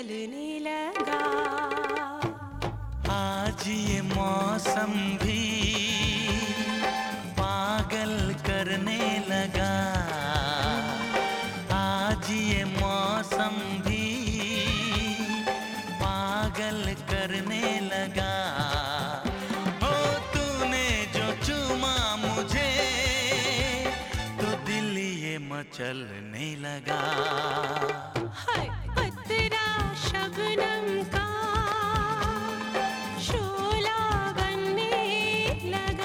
जलने लगा। आज ये मौसम भी पागल करने लगा। आज ये मौसम भी पागल करने लगा। हो तूने जो चूमा मुझे तो दिल ये मचलने लगा। हाय पतरा शबनम का शोला बनने लगा।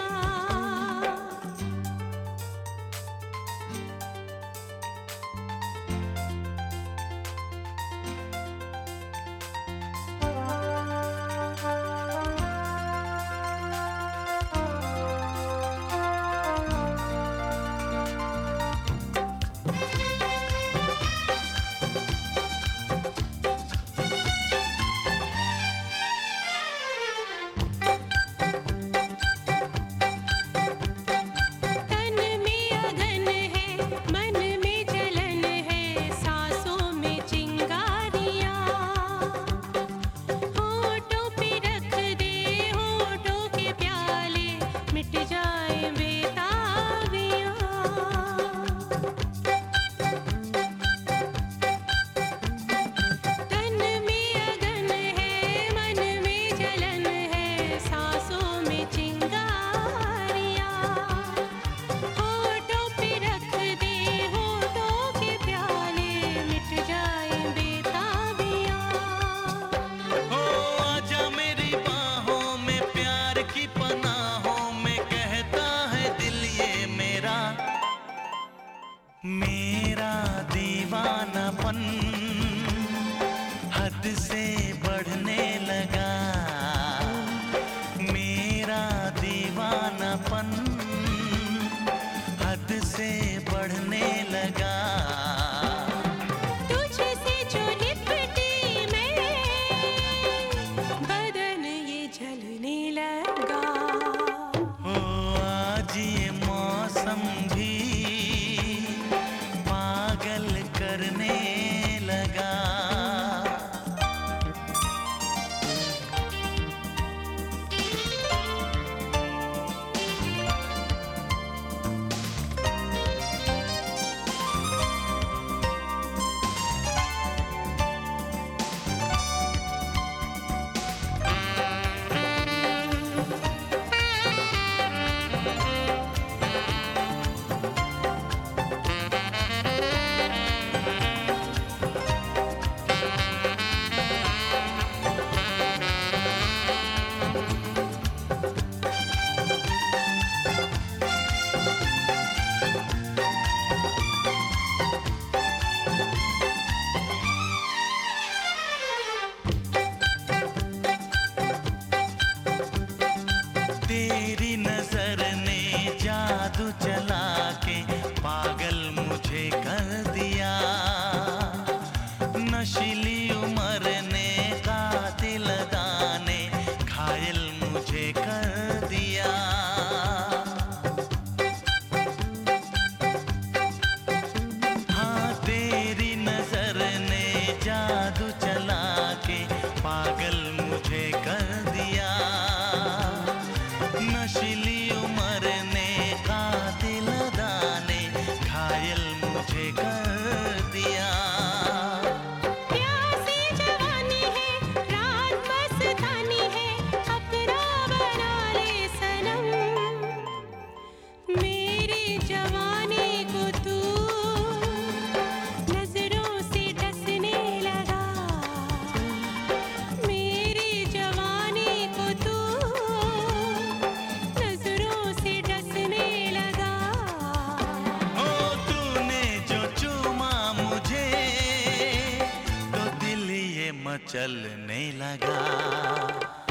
मेरा दीवानापन हद से बढ़ने लगा। मेरा दीवानापन हद से बढ़ने लगा। तुझसे जो लिपटी मैं बदन ये जलने लगा। ओ आज ये मौसम भी पागल करने लगा। तेरी नजर ने जादू चला के पागल मुझे कर दिया। नशीली उम्र ने कातिल दाने घायल मुझे कर दिया। हाँ तेरी नजर ने जादू चला के पागल मुझे कर दिया। नशीली उम्र ने कातिल दाने घायल मुझे कर दिया। प्यासी जवानी है रात मस्तानी है अपना बना ले सनम। मेरी जवानी को तू नजरों से डसने लगा। मेरी जवानी को तू चलने लगा।